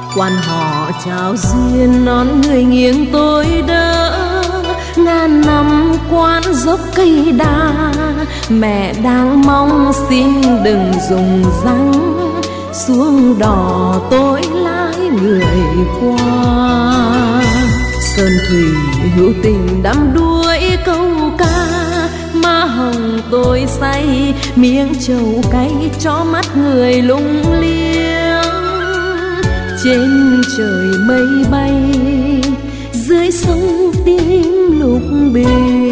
quan họ trao duyên non người nghiêng tôi đỡ. Ngàn năm quan dốc cây đa, mẹ đang mong xin đừng dùng răng xuống đò tôi lái người qua. Sơn thủy hữu tình đắm đuối câu ca, má hồng tôi say miếng trầu cay cho mắt người lung liếng. Trên trời mây bay, dưới sông tím lục bình.